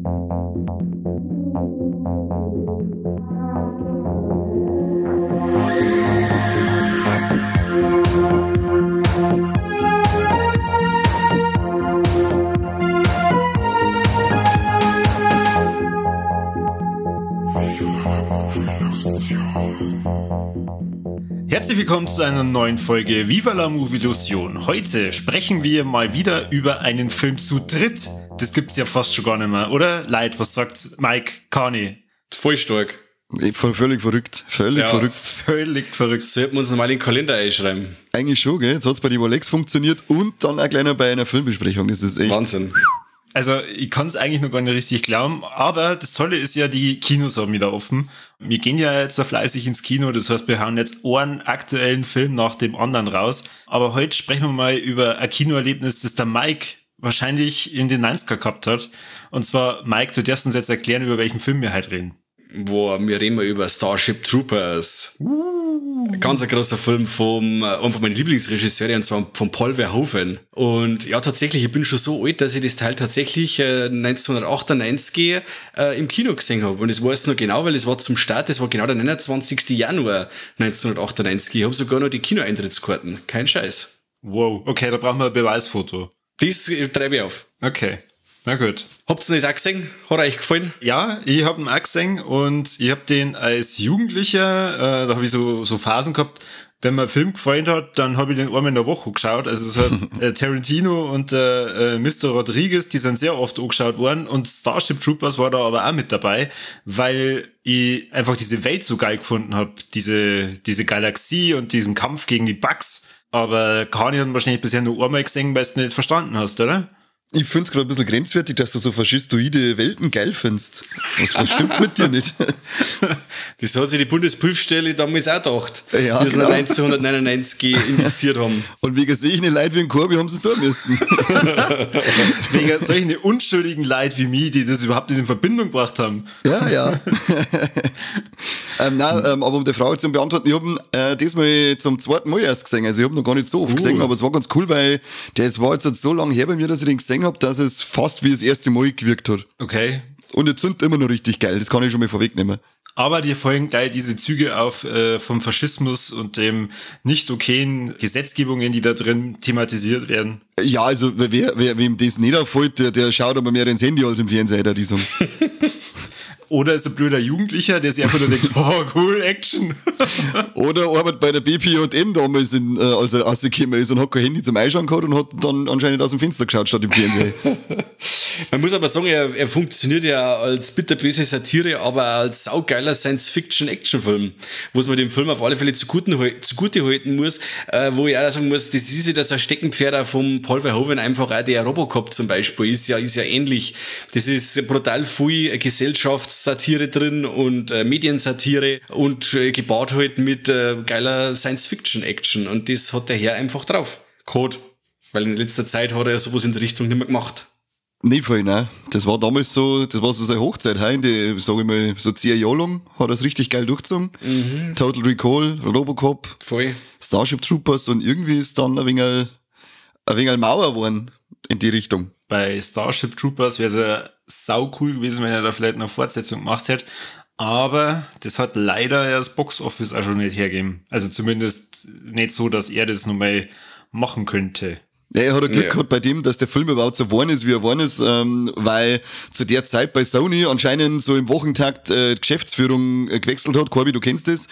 Herzlich willkommen zu einer neuen Folge Viva la Movielusion. Heute sprechen wir mal wieder über einen Film zu dritt. Das gibt's ja fast schon gar nicht mehr, oder? Leid, was sagt Mike Carney? Voll stark. Völlig verrückt. Völlig verrückt. Sollten wir uns nochmal in den Kalender einschreiben. Eigentlich schon, gell? Jetzt hat's bei den Rolex funktioniert und dann auch gleich noch bei einer Filmbesprechung. Das ist echt Wahnsinn. Also ich kann es eigentlich noch gar nicht richtig glauben, aber das Tolle ist ja, die Kinos haben wieder offen. Wir gehen ja jetzt so fleißig ins Kino, das heißt, wir hauen jetzt einen aktuellen Film nach dem anderen raus. Aber heute sprechen wir mal über ein Kinoerlebnis, das der Mike wahrscheinlich in den 90er gehabt hat. Und zwar, Mike, du darfst uns jetzt erklären, über welchen Film wir heute reden. Wir reden mal über Starship Troopers. Ganz ein großer Film von meinen Lieblingsregisseure, und zwar von Paul Verhoeven. Und ja, tatsächlich, ich bin schon so alt, dass ich das Teil tatsächlich 1998 im Kino gesehen habe. Und das weiß ich noch genau, weil es war zum Start, das war genau der 29. Januar 1998. Ich habe sogar noch die Kinoeintrittskarten. Kein Scheiß. Wow, okay, da brauchen wir ein Beweisfoto. Das treibe ich auf. Okay. Na gut. Habt ihr das auch gesehen? Hat euch gefallen? Ja, ich hab ihn auch gesehen und ich hab den als Jugendlicher, da habe ich so Phasen gehabt, wenn mir ein Film gefallen hat, dann habe ich den einmal in der Woche geschaut. Also das heißt, Tarantino und Mr. Rodriguez, die sind sehr oft angeschaut worden und Starship Troopers war da aber auch mit dabei, weil ich einfach diese Welt so geil gefunden habe, diese Galaxie und diesen Kampf gegen die Bugs. Aber Kani hat wahrscheinlich bisher nur einmal gesehen, weil du es nicht verstanden hast, oder? Ich find's gerade ein bisschen grenzwertig, dass du so faschistoide Welten geil findest. Was stimmt mit dir nicht? Das hat sich die Bundesprüfstelle damals auch gedacht, ja, die es genau. 1999 indiziert haben. Und wegen solchen Leute wie ein Korbi haben sie es tun müssen. Wegen solchen unschuldigen Leute wie mich, die das überhaupt nicht in Verbindung gebracht haben. Ja. Aber um die Frage zu beantworten, ich habe ihn diesmal zum zweiten Mal erst gesehen. Also ich habe noch gar nicht so oft gesehen, aber es war ganz cool, weil das war jetzt so lange her bei mir, dass ich den gesehen habe, dass es fast wie das erste Mal gewirkt hat. Okay. Und jetzt sind immer noch richtig geil, das kann ich schon mal vorwegnehmen. Aber dir folgen gleich diese Züge auf vom Faschismus und dem nicht okayen Gesetzgebungen, die da drin thematisiert werden. Ja, also wem das nicht auffällt, der schaut aber mehr ins Handy als im Fernseher, die Song. Oder ist ein blöder Jugendlicher, der sich einfach nur denkt, oh, cool, Action. Oder arbeitet bei der BPJM damals, als er rausgekommen ist und hat kein Handy zum Einschauen gehabt und hat dann anscheinend aus dem Fenster geschaut statt im Fernsehen. Man muss aber sagen, er funktioniert ja als bitterböse Satire, aber als saugeiler Science-Fiction-Action-Film, wo man dem Film auf alle Fälle zugute halten muss, wo ich auch sagen muss, das ist ja das ein Steckenpferd auch vom Paul Verhoeven, einfach auch der Robocop zum Beispiel, ist ja ähnlich. Das ist brutal viel Gesellschaftssatire drin und Mediensatire und gebaut halt mit geiler Science-Fiction-Action, und das hat der Herr einfach drauf. Code. Weil in letzter Zeit hat er ja sowas in der Richtung nicht mehr gemacht. Nicht voll, nein. Das war damals so, das war so seine Hochzeit, in die, sag ich mal, so 10 Jahre lang hat er es richtig geil durchgezogen. Total Recall, Robocop, Voll. Starship Troopers, und irgendwie ist dann ein wenig Mauer geworden in die Richtung. Bei Starship Troopers wäre es ja sau cool gewesen, wenn er da vielleicht eine Fortsetzung gemacht hätte. Aber das hat leider ja das Box-Office auch schon nicht hergegeben. Also zumindest nicht so, dass er das nochmal machen könnte. Ja, er hat ein Glück gehabt bei dem, dass der Film überhaupt so geworden ist, wie er geworden ist, weil zu der Zeit bei Sony anscheinend so im Wochentakt Geschäftsführung gewechselt hat. Corby, du kennst das.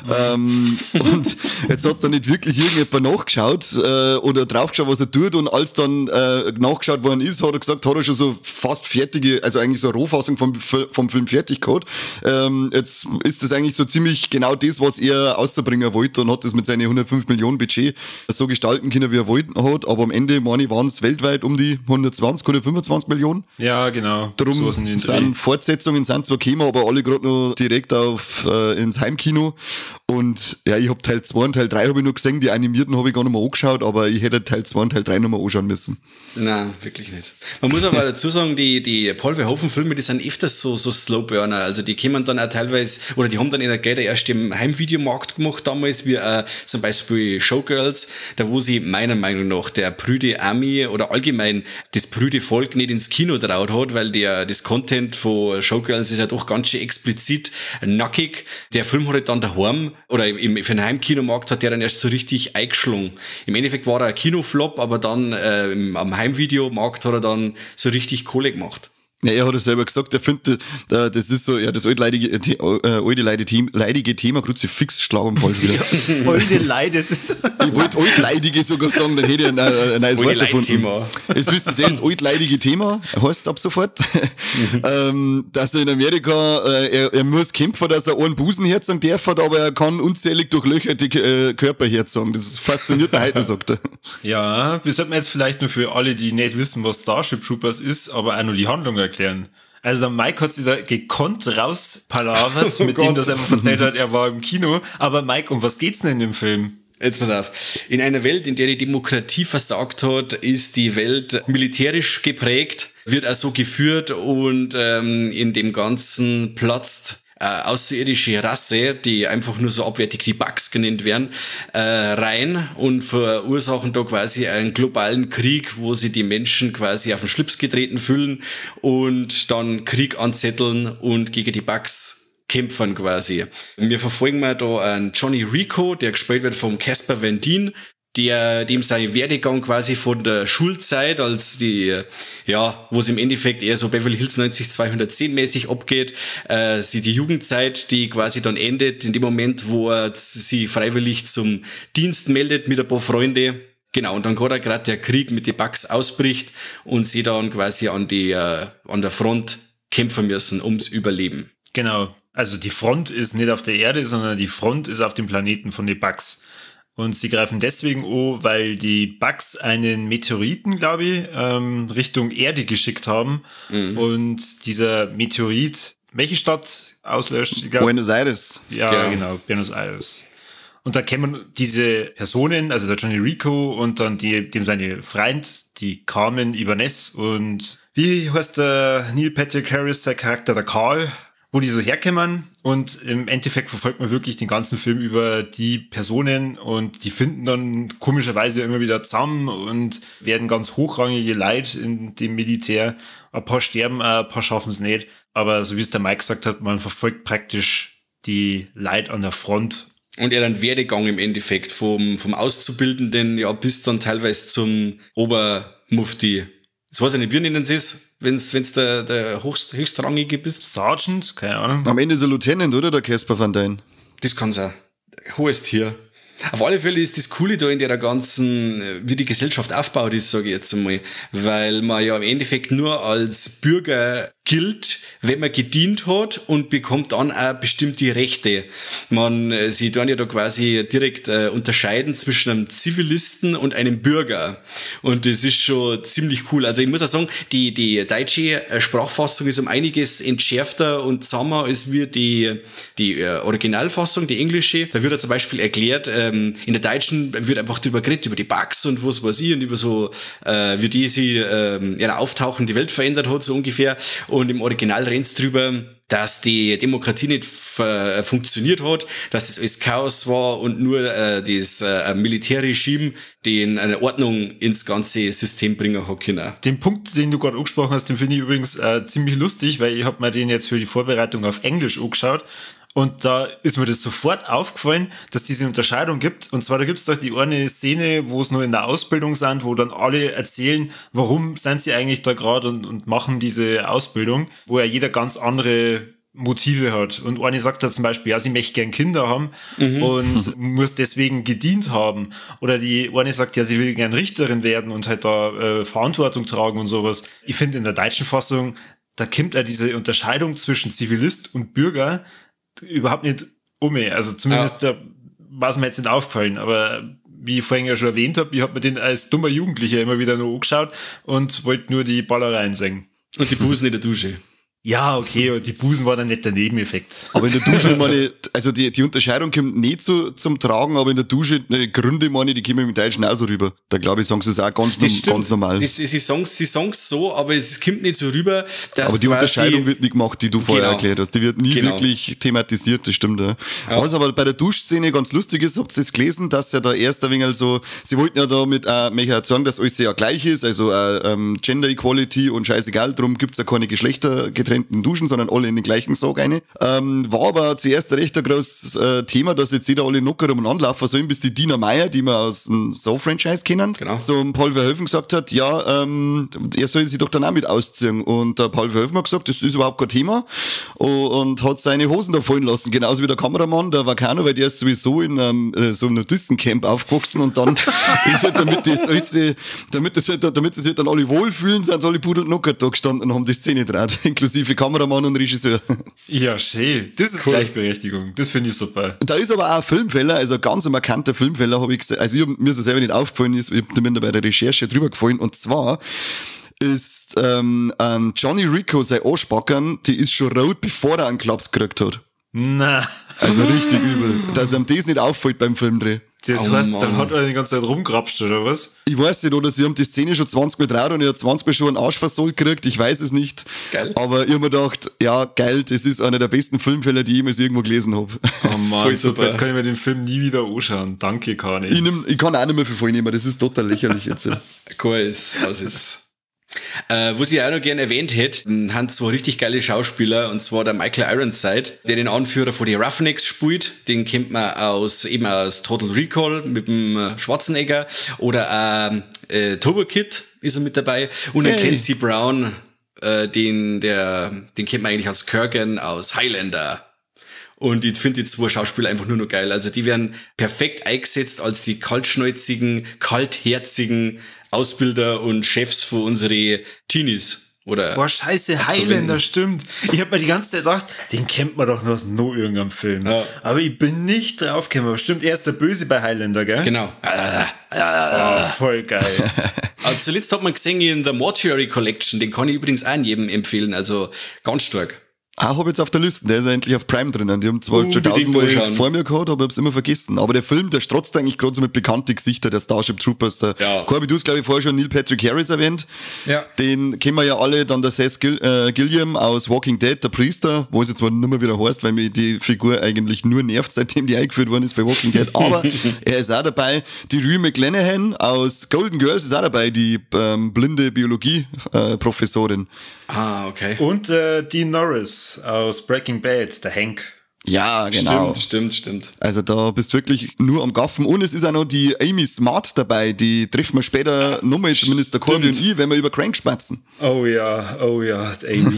Und jetzt hat da nicht wirklich irgendjemand nachgeschaut oder draufgeschaut, was er tut, und als dann nachgeschaut worden ist, hat er gesagt, hat er schon so fast fertige, also eigentlich so eine Rohfassung vom Film fertig gehabt. Jetzt ist das eigentlich so ziemlich genau das, was er auszubringen wollte, und hat das mit seinen 105 Millionen Budget so gestalten können, wie er wollte hat, aber am Ende, meine ich, waren es weltweit um die 120, 125 Millionen. Ja, genau. Darum so sind Fortsetzungen sind zwar gekommen, aber alle gerade noch direkt ins Heimkino. Und ja, ich habe Teil 2 und Teil 3 habe ich noch gesehen, die animierten habe ich gar nicht mehr angeschaut, aber ich hätte Teil 2 und Teil 3 noch mal anschauen müssen. Nein, wirklich nicht. Man muss aber dazu sagen, die Paul Verhoeven-Filme, die sind öfters so Slowburner. Also die kommen dann auch teilweise, oder die haben dann in der Gelder erst im Heimvideomarkt gemacht damals, wie zum Beispiel Showgirls, da wo sie meiner Meinung nach der prüde Army oder allgemein das prüde Volk nicht ins Kino traut hat, weil das Content von Showgirls ist ja doch ganz schön explizit nackig. Der Film hat halt dann daheim, oder für den Heimkinomarkt hat der dann erst so richtig eingeschlungen. Im Endeffekt war er ein Kinoflop, aber dann am Heimvideomarkt hat er dann so richtig Kohle gemacht. Ja, er hat es selber gesagt, er findet, das ist so, ja, das altleidige Thema, Kruzifix, Schlaganfall wieder. Alte leidet. Ich wollte altleidige sogar sagen, dann hätte ich ein neues Wort gefunden. Jetzt wisst ihr, das altleidige Thema, heißt ab sofort, dass er in Amerika, er muss kämpfen, dass er einen Busen herzagen darf, aber er kann unzählig durchlöcherte Körper herzagen. Das fasziniert mich heute, sagt er. Ja, wir sollten jetzt vielleicht nur für alle, die nicht wissen, was Starship Troopers ist, aber auch nur die Handlung erklären. Also der Mike hat sich da gekonnt rauspalavert, mit dem das einfach erzählt hat, er war im Kino. Aber Mike, um was geht's denn in dem Film? Jetzt pass auf. In einer Welt, in der die Demokratie versagt hat, ist die Welt militärisch geprägt, wird auch so geführt und in dem Ganzen platzt außerirdische Rasse, die einfach nur so abwertig die Bugs genannt werden, rein und verursachen da quasi einen globalen Krieg, wo sie die Menschen quasi auf den Schlips getreten fühlen und dann Krieg anzetteln und gegen die Bugs kämpfen quasi. Wir verfolgen mal da einen Johnny Rico, der gespielt wird vom Casper Van Dien, dem sein Werdegang quasi von der Schulzeit, als wo es im Endeffekt eher so Beverly Hills 90210 mäßig abgeht, die Jugendzeit, die quasi dann endet in dem Moment, wo er sich freiwillig zum Dienst meldet mit ein paar Freunde. Genau, und dann gerade der Krieg mit den Bugs ausbricht und sie dann quasi an der Front kämpfen müssen ums Überleben. Genau, also die Front ist nicht auf der Erde, sondern die Front ist auf dem Planeten von den Bugs. Und sie greifen deswegen an, weil die Bugs einen Meteoriten, glaube ich, Richtung Erde geschickt haben. Mhm. Und dieser Meteorit, welche Stadt auslöscht? Buenos Aires. Ja, genau, Buenos Aires. Und da kennen diese Personen, also der Johnny Rico und dann dem seine Freund, die Carmen Ibanez und wie heißt der Neil Patrick Harris, sein Charakter, der Carl, wo die so herkommen und im Endeffekt verfolgt man wirklich den ganzen Film über die Personen und die finden dann komischerweise immer wieder zusammen und werden ganz hochrangige Leute in dem Militär. Ein paar sterben, ein paar schaffen es nicht. Aber so wie es der Mike gesagt hat, man verfolgt praktisch die Leute an der Front. Und er dann Werdegang im Endeffekt vom Auszubildenden ja bis dann teilweise zum Obermufti. Das weiß ich nicht, wie nennen sie es? Wenn's der höchstrangige bist? Sergeant? Keine Ahnung. Am Ende ist er Lieutenant, oder? Der Casper Van Dien. Das kann's auch. Hohes Tier. Auf alle Fälle ist das Coole da in der ganzen, wie die Gesellschaft aufgebaut ist, sage ich jetzt einmal. Weil man ja im Endeffekt nur als Bürger gilt, wenn man gedient hat und bekommt dann auch bestimmte Rechte. Sie tun ja da quasi direkt unterscheiden zwischen einem Zivilisten und einem Bürger. Und das ist schon ziemlich cool. Also ich muss auch sagen, die deutsche Sprachfassung ist um einiges entschärfter und zahmer als wie die Originalfassung, die englische. Da wird ja zum Beispiel erklärt, in der deutschen wird einfach drüber geredet, über die Bugs und was weiß ich und über so, wie die sie ihr Auftauchen die Welt verändert hat, so ungefähr. Und im Original rennt's drüber, dass die Demokratie nicht funktioniert hat, dass das alles Chaos war und nur das Militärregime den eine Ordnung ins ganze System bringen hat können. Den Punkt, den du gerade angesprochen hast, den finde ich übrigens ziemlich lustig, weil ich habe mir den jetzt für die Vorbereitung auf Englisch angeschaut. Und da ist mir das sofort aufgefallen, dass diese Unterscheidung gibt. Und zwar, da gibt's doch die eine Szene, wo es nur in der Ausbildung sind, wo dann alle erzählen, warum sind sie eigentlich da gerade und machen diese Ausbildung, wo ja jeder ganz andere Motive hat. Und eine sagt da zum Beispiel, ja, sie möchte gern Kinder haben und muss deswegen gedient haben. Oder die eine sagt, ja, sie will gern Richterin werden und halt da Verantwortung tragen und sowas. Ich finde, in der deutschen Fassung, da kommt ja diese Unterscheidung zwischen Zivilist und Bürger überhaupt nicht also zumindest da war es mir jetzt nicht aufgefallen, aber wie ich vorhin ja schon erwähnt habe, ich habe mir den als dummer Jugendlicher immer wieder nur angeschaut und wollte nur die Ballereien singen. Und die Busen in der Dusche. Ja, okay, und die Busen war dann nicht der Nebeneffekt. Aber in der Dusche, meine, also die Unterscheidung kommt nicht zum Tragen, aber in der Dusche, die Gründe, meine, die kommen mit dem Deutschen auch so rüber. Da glaube ich, sagen sie es auch ganz normal. Sie sagen's so, aber es kommt nicht so rüber, dass aber die Unterscheidung wird nicht gemacht, die du vorher erklärt hast. Die wird nie wirklich thematisiert, das stimmt, ja. Was aber bei der Duschszene ganz lustig ist, habt ihr das gelesen, dass ja da erst ein wenig so, sie wollten ja damit auch sagen, dass alles ja gleich ist, also Gender Equality und scheißegal, drum gibt's ja keine geschlechtergetrennten Duschen, sondern alle in den gleichen Sarg rein. War aber zuerst recht ein großes Thema, dass jetzt jeder alle locker umeinander laufen sollen, bis die Dina Meyer, die wir aus dem Saw-Franchise kennen, zum Paul Verhoeven gesagt hat, ja, er soll sich doch dann auch mit ausziehen. Und der Paul Verhoeven hat gesagt, das ist überhaupt kein Thema und hat seine Hosen da fallen lassen, genauso wie der Kameramann, der Vacano, weil der ist sowieso in so einem Nudistencamp aufgewachsen und dann ist halt, damit es halt dann alle wohlfühlen, sind alle Pudel locker da gestanden und haben die Szene gedreht, inklusive Kameramann und Regisseur. Ja, schön. Das ist cool. Gleichberechtigung. Das finde ich super. Da ist aber auch ein Filmfehler, also ein ganz markanter Filmfehler, habe ich gesehen. Also mir ist das selber nicht aufgefallen, ich habe mir bei der Recherche drüber gefallen. Und zwar ist an Johnny Rico sein Arschbackern, die ist schon rot, bevor er einen Klaps gekriegt hat. Na. Also richtig übel. Dass ihm das nicht auffällt beim Filmdreh. Das heißt, dann hat er die ganze Zeit rumgrapscht, oder was? Ich weiß nicht, oder sie haben die Szene schon 20 Mal drauf und er hat 20 Mal schon einen Arsch versohlt gekriegt, ich weiß es nicht. Geil. Aber ich hab mir gedacht, ja, geil, das ist einer der besten Filmfälle, die ich jemals irgendwo gelesen habe. Oh Mann, voll super. Jetzt kann ich mir den Film nie wieder anschauen. Danke, Kani. Ich kann auch nicht mehr viel vornehmen, das ist total lächerlich jetzt. Cool, was ist. Was ich auch noch gerne erwähnt hätte, haben zwei richtig geile Schauspieler, und zwar der Michael Ironside, der den Anführer von die Roughnecks spielt. Den kennt man aus Total Recall mit dem Schwarzenegger, oder Turbo Kid ist er mit dabei, und der Clancy Brown, den kennt man eigentlich als Kurgan aus Highlander. Und ich finde die zwei Schauspieler einfach nur noch geil. Also die werden perfekt eingesetzt als die kaltschnäuzigen, kaltherzigen Ausbilder und Chefs für unsere Teenies. Oder boah, scheiße, Highlander, stimmt. Ich habe mir die ganze Zeit gedacht, den kennt man doch noch aus no irgendeinem Film. Ja. Aber ich bin nicht draufgekommen. Stimmt, er ist der Böse bei Highlander, gell? Genau. Oh, voll geil. Also zuletzt hat man gesehen in The Mortuary Collection, den kann ich übrigens auch jedem empfehlen, also ganz stark. Ah, hab jetzt auf der Liste, der ist ja endlich auf Prime drinnen. Die haben zwar schon 1000-mal vor mir gehabt, aber ich hab's immer vergessen. Aber der Film, der strotzt eigentlich gerade so mit bekannten Gesichtern, der Starship Troopers. Corby, du hast, glaube ich, vorher schon Neil Patrick Harris erwähnt. Ja. Den kennen wir ja alle, dann der Seth Gilliam aus Walking Dead, der Priester, wo es jetzt mal nicht mehr wieder heißt, weil mir die Figur eigentlich nur nervt, seitdem die eingeführt worden ist bei Walking Dead. Aber er ist auch dabei. Die Rue McClanahan aus Golden Girls ist auch dabei, die blinde Biologie-Professorin. Ah, okay. Und Dean Norris aus Breaking Bad, der Hank. Ja, genau. Stimmt. Also da bist du wirklich nur am Gaffen. Und es ist auch noch die Amy Smart dabei, die treffen wir später nochmal, zumindest der Corby und ich, wenn wir über Crank spatzen. Oh ja, Amy.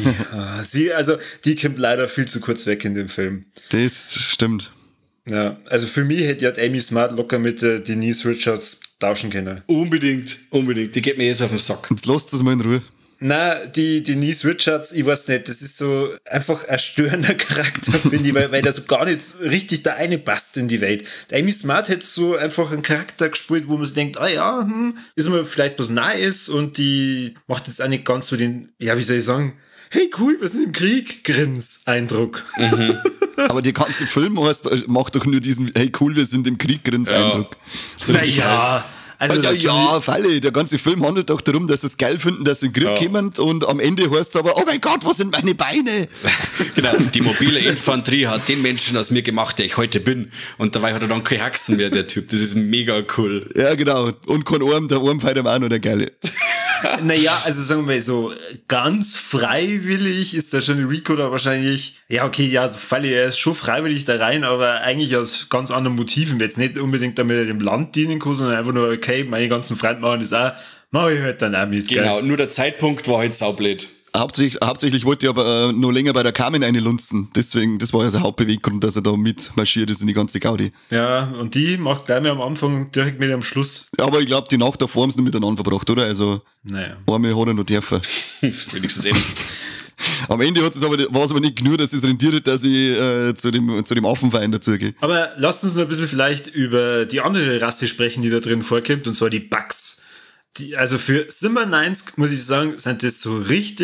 Die kommt leider viel zu kurz weg in dem Film. Das stimmt. Ja, also für mich hätte ja Amy Smart locker mit Denise Richards tauschen können. Unbedingt. Die geht mir jetzt auf den Sack. Jetzt lasst das mal in Ruhe. Na, die Denise Richards, ich weiß nicht, das ist so einfach ein störender Charakter, finde ich, weil der so gar nicht richtig da eine passt in die Welt. Der Amy Smart hätte so einfach einen Charakter gespielt, wo man sich denkt, ist mir vielleicht was Neues, und die macht jetzt auch nicht ganz so den, ja, wie soll ich sagen, hey cool, wir sind im Krieg, Grins-Eindruck. Mhm. Aber der ganze Film macht doch nur diesen, hey cool, wir sind im Krieg, Grins-Eindruck. So naja. Also ja, Falle. Der ganze Film handelt doch darum, dass sie es geil finden, dass sie in den Krieg kommen, und am Ende heißt es aber, oh mein Gott, wo sind meine Beine? Genau, die mobile Infanterie hat den Menschen aus mir gemacht, der ich heute bin. Und dabei hat er dann keine Haxen mehr, der Typ. Das ist mega cool. Ja, genau. Und kein Arm, der Arm fällt ihm auch noch, der Geile. Naja, also sagen wir mal so, ganz freiwillig ist der Johnny Rico da wahrscheinlich, ja okay, ja, Falle, er ist schon freiwillig da rein, aber eigentlich aus ganz anderen Motiven, jetzt nicht unbedingt damit er dem Land dienen kann, sondern einfach nur, okay, meine ganzen Freunde machen das auch, mach ich halt dann auch mit. Genau, gell? Nur der Zeitpunkt war halt saublöd. Hauptsächlich wollte ich aber noch länger bei der Carmen reinlunzen. Deswegen, das war ja sein Hauptbeweggrund, dass er da mitmarschiert ist in die ganze Gaudi. Ja, und die macht gleich mal am Anfang direkt mit am Schluss. Aber ich glaube, die Nacht davor haben sie noch miteinander verbracht, oder? Also, einmal hat er noch dürfen. Wenigstens eben. Am Ende war es aber nicht genug, dass es rentiert hat, dass ich zu dem Affenverein dazugehe. Aber lasst uns noch ein bisschen vielleicht über die andere Rasse sprechen, die da drin vorkommt, und zwar die Bugs. Also für Simmer 90, muss ich sagen, sind das so richtig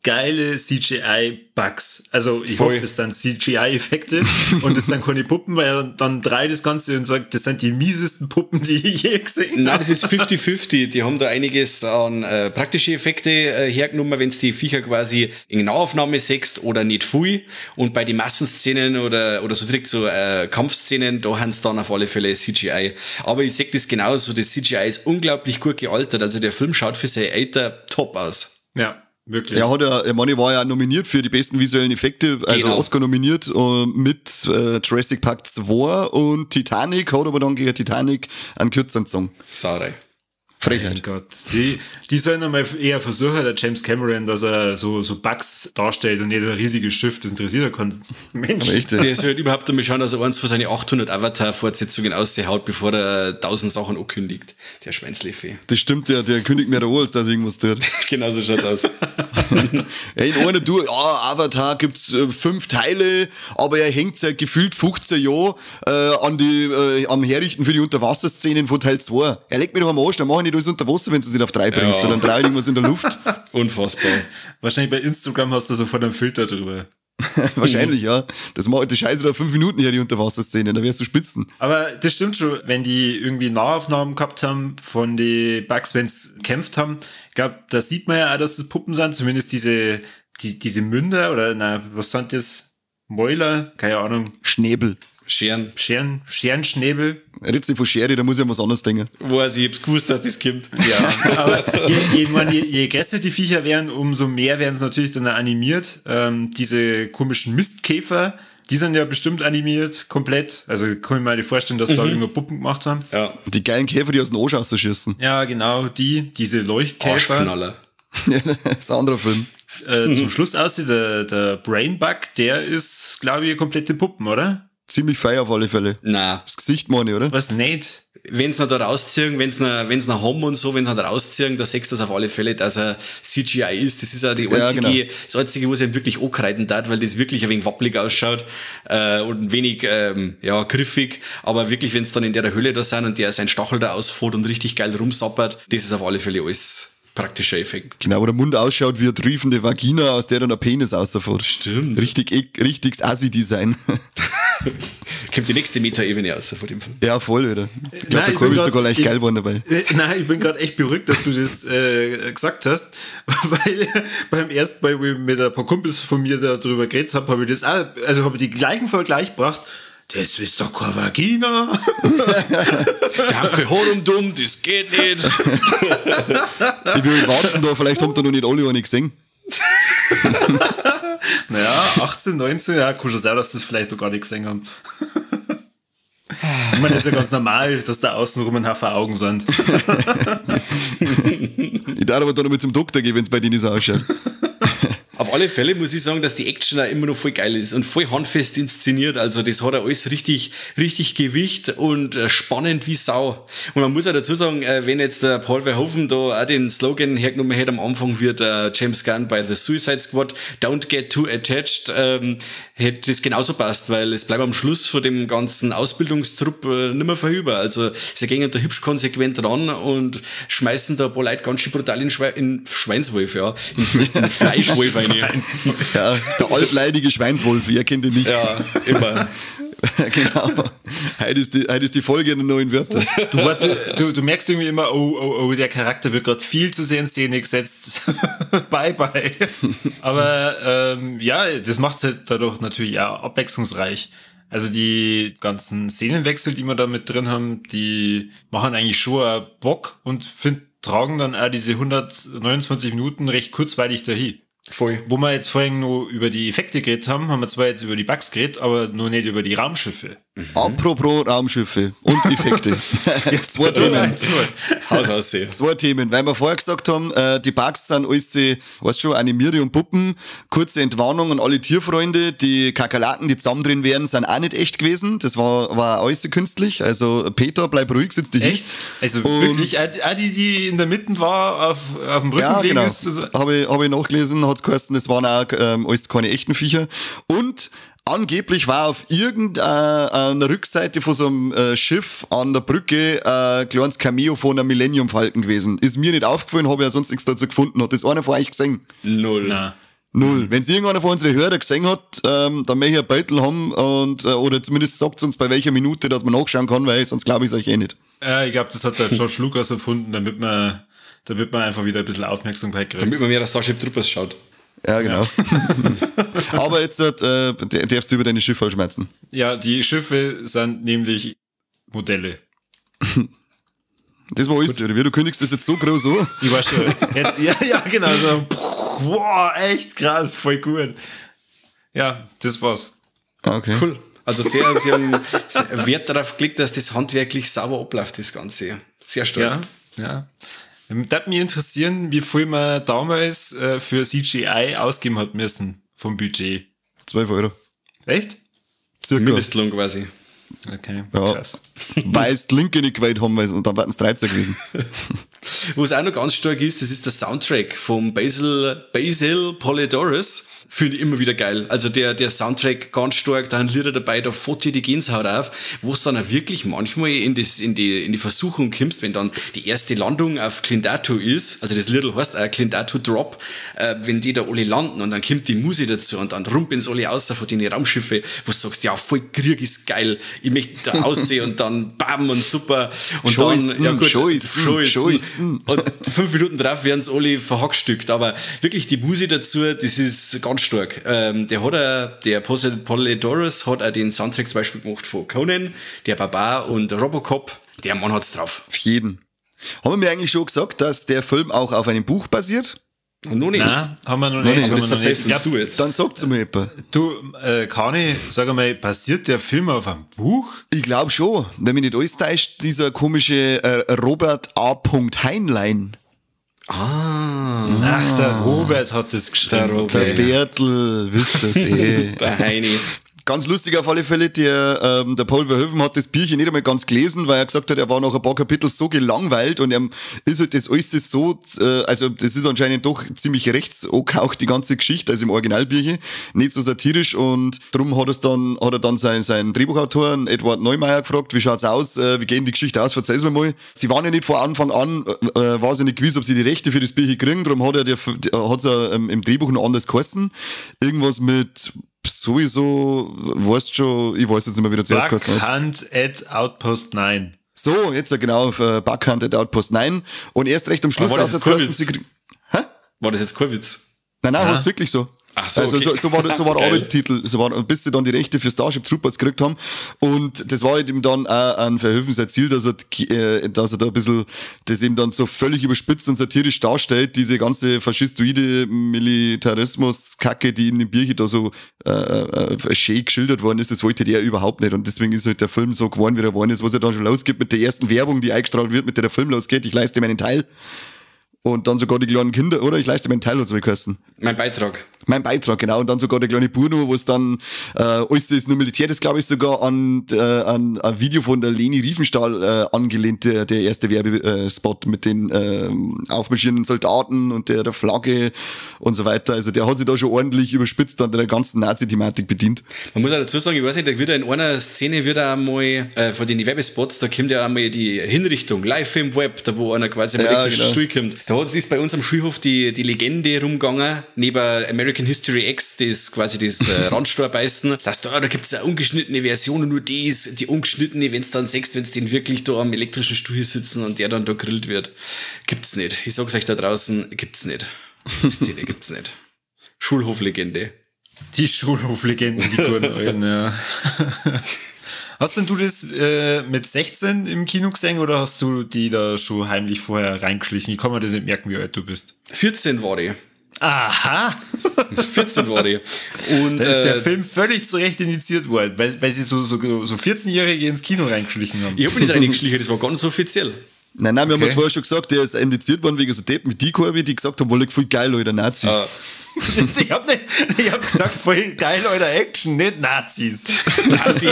geile CGI-Bugs. Also ich Voll. hoffe, es sind CGI-Effekte und es sind keine Puppen, weil er dann dreht das Ganze und sagt, das sind die miesesten Puppen, die ich je gesehen habe. Nein, das ist 50-50. Die haben da einiges an praktische Effekte hergenommen, wenn du die Viecher quasi in Nahaufnahme siehst oder nicht viel. Und bei den Massenszenen oder so direkt so Kampfszenen, da haben sie dann auf alle Fälle CGI. Aber ich sehe das genauso, das CGI ist unglaublich gut gealtert. Also der Film schaut für sein Alter top aus. Ja. Wirklich. Er hat ja, ich meine, er war ja nominiert für die besten visuellen Effekte, also Genau. Oscar nominiert mit Jurassic Park 2 und Titanic, hat aber dann gegen Titanic einen kürzeren Song. Sauerei. Mein Frechheit. Gott. Die sollen einmal eher versuchen, der James Cameron, dass er so Bugs darstellt und nicht ein riesiges Schiff. Das interessiert ja keinen Mensch. Aber echt, Der soll überhaupt einmal schauen, dass er eins von seinen 800 Avatar-Fortsetzungen aushaut, bevor er 1000 Sachen ankündigt. Der Schweinsleffe. das stimmt ja, der kündigt mir an, als dass er irgendwas tut. Genau so schaut's aus. Ey, in einer Avatar gibt's 5 Teile, aber er hängt seit gefühlt 15 Jahren am Herrichten für die Unterwasserszenen von Teil 2. Er legt mir doch am Arsch, dann mach ich nicht alles unter Wasser, wenn du es nicht auf 3 bringst, Ja. sondern 3 irgendwas in der Luft. Unfassbar. Wahrscheinlich bei Instagram hast du sofort einen Filter drüber. Wahrscheinlich, ja. Das macht die Scheiße da 5 Minuten her, die Unterwasserszenen, da wärst du spitzen. Aber das stimmt schon, wenn die irgendwie Nahaufnahmen gehabt haben von den Bugs, wenn sie gekämpft haben. Ich glaube, da sieht man ja auch, dass das Puppen sind. Zumindest diese Münder oder was sind das? Mäuler? Keine Ahnung. Schnäbel. Scheren. Scherenschnäbel. Redst nicht von Schere, da muss ich an was anderes denken. Weiß ich, hab's gewusst, dass das kommt. Ja, aber je größer die Viecher werden, umso mehr werden sie natürlich dann animiert. Diese komischen Mistkäfer, die sind ja bestimmt animiert, komplett. Also kann ich mir nicht vorstellen, dass da irgendwo Puppen gemacht haben. Ja. Die geilen Käfer, die aus dem Arsch rausschießen. Ja, genau, diese Leuchtkäfer. Arschknaller. Das ist ein anderer Film. Zum Schluss aussieht, der Brainbug, der ist, glaube ich, komplette Puppen, oder? Ziemlich feier auf alle Fälle. Nein. Das Gesicht meine ich, oder? Was nicht? Wenn sie da rausziehen, wenn sie noch haben und so, wenn sie da rausziehen, da siehst du das auf alle Fälle, dass er CGI ist. Das ist ja das Einzige, was er wirklich ankreiden darf, weil das wirklich ein wenig wappelig ausschaut und ein wenig griffig. Aber wirklich, wenn es dann in der Höhle da sind und der seinen Stachel da ausfährt und richtig geil rumsappert, das ist auf alle Fälle alles praktischer Effekt. Genau, wo der Mund ausschaut wie eine triefende Vagina, aus der dann ein Penis rausfährt. Stimmt. Richtig Assi-Design. Kommt die nächste Meta-Ebene raus von dem Film. Ja, voll, oder? Ich glaube, Nein, der ich Korb bin ist sogar grad- leicht geil geworden dabei. Nein, ich bin gerade echt beruhigt, dass du das gesagt hast, weil beim ersten Mal, wo ich mit ein paar Kumpels von mir darüber geredet habe ich das auch, also habe ich die gleichen Vergleich gebracht. Das ist doch keine Vagina. Danke, dumm, das geht nicht. Ich will warten da, vielleicht haben da noch nicht alle eine gesehen. Naja, 18, 19, ja, kann schon sein, dass das vielleicht noch gar nicht gesehen haben. Ich meine, das ist ja ganz normal, dass da außenrum ein Haufen Augen sind. Ich darf aber da noch mit zum Doktor gehen, wenn es bei denen so ausschaut. Auf alle Fälle muss ich sagen, dass die Action auch immer noch voll geil ist und voll handfest inszeniert. Also das hat ja alles richtig Gewicht und spannend wie Sau. Und man muss auch dazu sagen, wenn jetzt der Paul Verhoeven da auch den Slogan hergenommen hätte am Anfang wird James Gunn bei The Suicide Squad, Don't get too attached, hätte das genauso passt, weil es bleibt am Schluss von dem ganzen Ausbildungstrupp nimmer vorüber. Also sie gehen da hübsch konsequent ran und schmeißen da ein paar Leute ganz schön brutal in Schweinswolf, ja. In Fleischwolf rein. Ja, der altleidige Schweinswolf, ihr kennt ihn nicht. Ja, immer. Genau. Heute ist die Folge in den neuen Wörtern. Du merkst irgendwie immer, oh, der Charakter wird gerade viel zu sehr in Szene gesetzt. Bye. Aber ja, das macht es halt dadurch natürlich auch abwechslungsreich. Also die ganzen Szenenwechsel, die wir da mit drin haben, die machen eigentlich schon einen Bock und tragen dann auch diese 129 Minuten recht kurzweilig dahin. Voll. Wo wir jetzt vorhin nur über die Effekte geredet haben wir zwar jetzt über die Bugs geredet, aber nur nicht über die Raumschiffe. Apropos Raumschiffe und Effekte. Zwei Themen. Haus aussehen. Zwei Themen, weil wir vorher gesagt haben, die Bugs sind alles, weißt schon, Animierte und Puppen. Kurze Entwarnung an alle Tierfreunde, die Kakerlaken, die zusammen drin wären, sind auch nicht echt gewesen. Das war alles künstlich. Also Peter, bleib ruhig, sitzt dich hin. Echt? Also wirklich, auch die in der Mitte war, auf dem Rücken Ja, liegen genau. ist. Hab ich nachgelesen, hat's geheißen, das waren auch alles keine echten Viecher. Und angeblich war auf irgendeiner Rückseite von so einem Schiff an der Brücke ein kleines Cameo von einem Millennium Falcon gewesen. Ist mir nicht aufgefallen, habe ja sonst nichts dazu gefunden. Hat das einer von euch gesehen? Null. Na. Null. Wenn es irgendeiner von unseren Hörern gesehen hat, dann möchte ich ein Beutel haben und, oder zumindest sagt uns bei welcher Minute, dass man nachschauen kann, weil sonst glaube ich es euch eh nicht. Ja, ich glaube, das hat der George Lucas erfunden, damit man einfach wieder ein bisschen Aufmerksamkeit kriegt. Damit man mehr das Starship Troopers schaut. Ja, genau. Aber jetzt darfst du über deine Schiffe schmerzen. Ja, die Schiffe sind nämlich Modelle. Das war alles, oder wie? Du kündigst das jetzt so groß an. Ich weiß schon. Jetzt, ja, genau. So, boah, echt krass, voll gut. Ja, das war's. Okay. Cool. Also sie haben Wert darauf gelegt, dass das handwerklich sauber abläuft, das Ganze. Sehr stark. Ja. Würde mich interessieren, wie viel man damals für CGI ausgeben hat müssen vom Budget. 12 €. Echt? Circa. Mindestlohn quasi. Okay, Ja. krass. Weil es die Linke nicht gewählt haben, und dann wären es 13 gewesen. Wo es auch noch ganz stark ist, das ist der Soundtrack vom Basil Poledouris. Finde ich immer wieder geil. Also der Soundtrack ganz stark, da sind Lieder dabei, da fährt dir die Gänsehaut auf, wo es dann auch wirklich manchmal in die Versuchung kommst, wenn dann die erste Landung auf Clindato ist, also das Lied heißt auch Clindato Drop, wenn die da alle landen und dann kommt die Musik dazu und dann rumpeln alle raus von den Raumschiffe, wo du sagst, ja, voll Krieg ist geil, ich möchte da aussehen und dann bam und super und Scheißen, dann, ja gut, Scheißen. und 5 Minuten drauf werden es alle verhackstückt, aber wirklich die Musik dazu, das ist ganz stark. Der Poledouris hat auch den Soundtrack zum Beispiel gemacht von Conan, der Barbar und Robocop. Der Mann hat's drauf. Auf jeden. Haben wir eigentlich schon gesagt, dass der Film auch auf einem Buch basiert? Und noch nicht. Nein, haben wir noch nicht. nicht. Haben Das wir noch nicht. verzeihst uns du jetzt. Dann sagt's mir jemand. Du, Kani, sag einmal, basiert der Film auf einem Buch? Ich glaube schon. Wenn mich nicht alles täuscht, dieser komische Robert A. Heinlein. Ach, der Robert hat das geschrieben. Der Robert. Der Bertel, wisst ihr's eh. Der Heini. Ganz lustig auf alle Fälle, der Paul Verhoeven hat das Bierchen nicht einmal ganz gelesen, weil er gesagt hat, er war nach ein paar Kapitel so gelangweilt und ihm ist halt das alles so, also das ist anscheinend doch ziemlich rechts angehaucht, die ganze Geschichte, also im Originalbierchen, nicht so satirisch und drum hat er dann seinen Drehbuchautor, Edward Neumeier, gefragt, wie schaut's aus, wie geht die Geschichte aus, verzeih's mir mal. Sie waren ja nicht von Anfang an, war sie nicht gewiss, ob sie die Rechte für das Bierchen kriegen, drum hat's im Drehbuch noch anders geheißen. Irgendwas mit sowieso, weißt schon, ich weiß jetzt nicht mehr, wie der zuerst geheißen hat. Backhand at Outpost 9. So, jetzt genau, Backhand at Outpost 9. Und erst recht am Schluss Aber war das aus, jetzt kosten kein sie Witz? War das jetzt kein Witz? Nein, heißt wirklich so. Ach so, also okay. so war der Geil. Arbeitstitel, bis sie dann die Rechte für Starship Troopers gekriegt haben. Und das war halt eben dann auch an Verhoeven sein Ziel, dass er da ein bisschen das eben dann so völlig überspitzt und satirisch darstellt, diese ganze faschistoide Militarismus-Kacke, die in dem Bierchen da so schön geschildert worden ist, das wollte der überhaupt nicht. Und deswegen ist halt der Film so geworden, wie er geworden ist, was er dann schon losgeht mit der ersten Werbung, die eingestrahlt wird, mit der Film losgeht, ich leiste meinen Teil. Und dann sogar die kleinen Kinder, oder? Ich leiste meinen Teil, hat's geheißen. Mein Beitrag. Mein Beitrag, genau. Und dann sogar der kleine Bruno, wo es dann, alles ist nur Militär, das glaube ich sogar an ein Video von der Leni Riefenstahl angelehnt, der erste Werbespot mit den aufmarschierenden Soldaten und der Flagge und so weiter. Also der hat sich da schon ordentlich überspitzt an der ganzen Nazi-Thematik bedient. Man muss auch dazu sagen, ich weiß nicht, da wird in einer Szene einmal von den Werbespots, da kommt ja einmal die Hinrichtung, live im Web, da wo einer quasi am elektrischen Stuhl kommt. Da ist bei uns am Schulhof die Legende rumgegangen, neben American History X, das quasi das Randsteuerbeißen, dass da gibt's eine ungeschnittene Version und nur die ungeschnittene, wenn's dann sechst, wenn's den wirklich da am elektrischen Stuhl sitzen und der dann da grillt wird. Gibt's nicht. Ich sag's euch da draußen, gibt's nicht. Die Szene gibt's nicht. Schulhoflegende. Die Schulhoflegenden, die guten alten, ja. Hast denn du das mit 16 im Kino gesehen oder hast du die da schon heimlich vorher reingeschlichen? Ich kann mir das nicht merken, wie alt du bist. 14 war die. Aha! 14 war die. Und da ist der Film völlig zu Recht initiiert worden, weil sie so 14-Jährige ins Kino reingeschlichen haben. Ich habe nicht reingeschlichen, das war ganz offiziell. Nein, wir haben es vorher schon gesagt, der ist indiziert worden wegen so Deppen wie die Korbi, die gesagt haben, wohl voll geil, Leute, Nazis. Ich hab gesagt, voll geil, Alter, Action, nicht Nazis.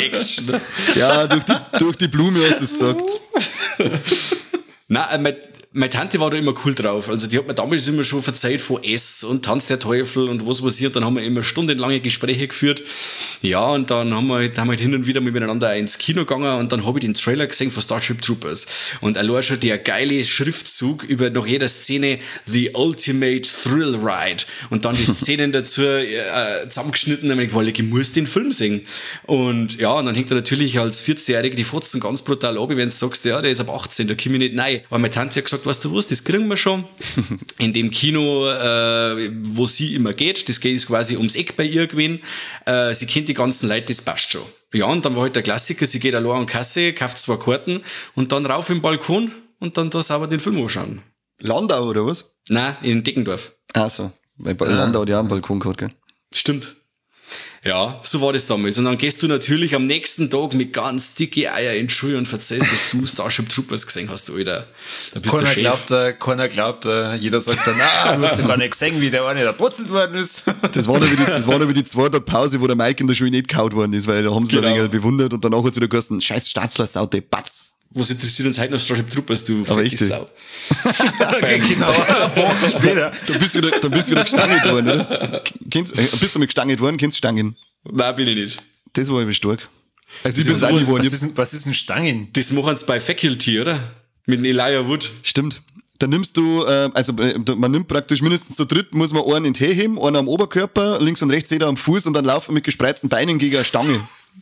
Nazi-Action. Ja, durch die Blume hast du es gesagt. Nein, Meine Tante war da immer cool drauf. Also die hat mir damals immer schon verzeiht von S und Tanz der Teufel und was passiert. Dann haben wir immer stundenlange Gespräche geführt. Ja, und dann haben wir halt hin und wieder miteinander ins Kino gegangen und dann habe ich den Trailer gesehen von Starship Troopers. Und allein schon der geile Schriftzug über nach jeder Szene The Ultimate Thrill Ride. Und dann die Szenen dazu zusammengeschnitten. Und ich muss den Film sehen. Und ja, und dann hängt er natürlich als 14-Jährige die Fotzen ganz brutal ab, wenn du sagst, ja, der ist ab 18, da komme ich nicht rein. Weil meine Tante hat gesagt, weißt du was, das kriegen wir schon. In dem Kino, wo sie immer geht, das geht quasi ums Eck bei ihr gewesen. Sie kennt die ganzen Leute, das passt schon. Ja, und dann war halt der Klassiker, sie geht allein an Kasse, kauft 2 Karten und dann rauf im Balkon und dann da sauber den Film anschauen. Landau, oder was? Nein, in Deckendorf. Ach so, weil Landau hat ja auch einen Balkon gehabt, gell? Stimmt. Ja, so war das damals. Und dann gehst du natürlich am nächsten Tag mit ganz dicke Eier in die Schule und erzählst, dass du Starship Troopers gesehen hast, Alter. Da bist Keiner glaubt, jeder sagt dann, du hast ja gar nicht gesehen, wie der eine da putzelt worden ist. Das war noch wie die 2 Tage Pause, wo der Mike in der Schule nicht gehauen worden ist, weil da haben sie ein wenig bewundert und danach hat es wieder geheißen, scheiß Staatsler, Saute, Batz. Was interessiert uns heute noch Starship Troopers, du aber echt Sau. Okay, genau, Wochen später. Du bist wieder gestangelt worden, oder? Bist du mit gestangelt worden? Kennst du Stangen? Nein, bin ich nicht. Das war eben stark. Also ich bin auch nicht geworden. Was ist ein Stangen? Das machen sie bei Faculty, oder? Mit dem Elijah Wood. Stimmt. Da nimmst du, man nimmt praktisch mindestens zu dritt, muss man einen in den Tee heben, einen am Oberkörper, links und rechts jeder am Fuß und dann laufen mit gespreizten Beinen gegen eine Stange.